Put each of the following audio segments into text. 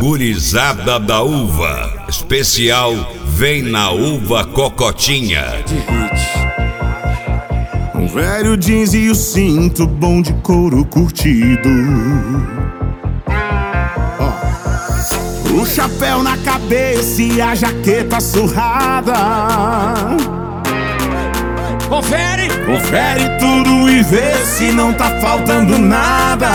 Gurizada da Uva. Especial Vem na Uva Cocotinha. Um velho jeans e o cinto bom de couro curtido. O chapéu na cabeça e a jaqueta surrada. Confere! Confere tudo e vê se não tá faltando nada.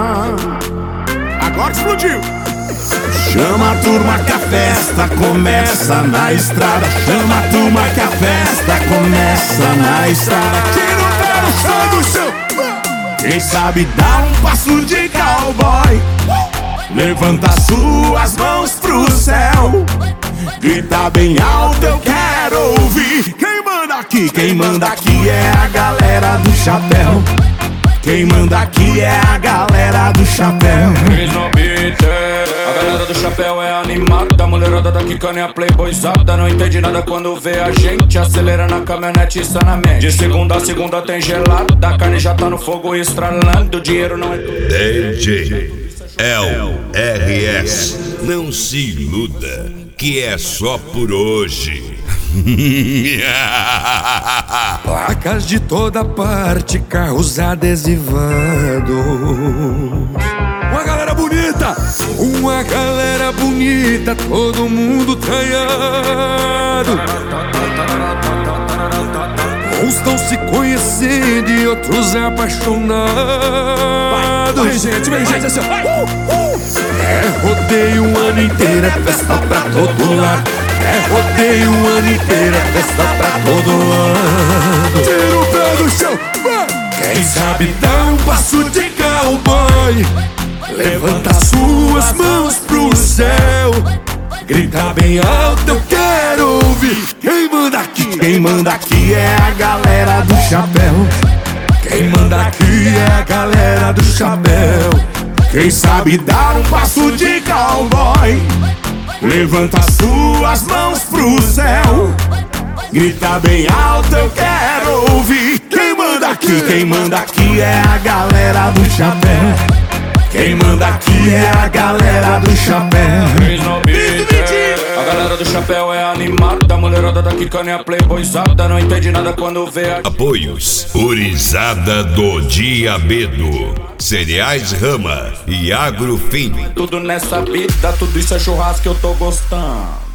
Agora explodiu! Chama a turma que a festa começa na estrada. Chama a turma que a festa começa na estrada. Tira o pé no chão do chão. Quem sabe dá um passo de cowboy. Levanta suas mãos pro céu. Grita bem alto, eu quero ouvir. Quem manda aqui é a galera do chapéu. Quem manda aqui é a galera do chapéu. A galera do chapéu é animada. A mulherada da quicana é a playboyzada. Não entende nada quando vê a gente. Acelera na caminhonete sanamente. De segunda a segunda tem gelada. A carne já tá no fogo estralando. O dinheiro não é tudo. DJ LRS. Não se iluda que é só por hoje. Placas de toda parte, carros adesivados. Uma galera bonita, todo mundo traiado. Uns estão se conhecendo e outros apaixonados. Vem gente assim. É rodeio o ano inteiro, é festa pra todo lado. É rodeio o ano inteiro, é festa pra todo lado. Tira o pé do chão. Quem sabe dá um passo de cowboy. Levanta suas mãos pro céu. Grita bem alto, eu quero ouvir. Quem manda aqui é a galera do chapéu. Quem manda aqui é a galera do chapéu. Quem sabe dar um passo de cowboy. Levanta suas mãos pro céu. Grita bem alto, eu quero ouvir. Quem manda aqui é a galera do chapéu. Quem manda aqui é a galera do chapéu. A galera do chapéu é animada. A mulherada da quicana é a playboyzada. Não entende nada quando vê a... Apoios: Gurizada do Diabedo, Cereais Rama e Agrofim. Tudo nessa vida, tudo isso é churrasco que eu tô gostando.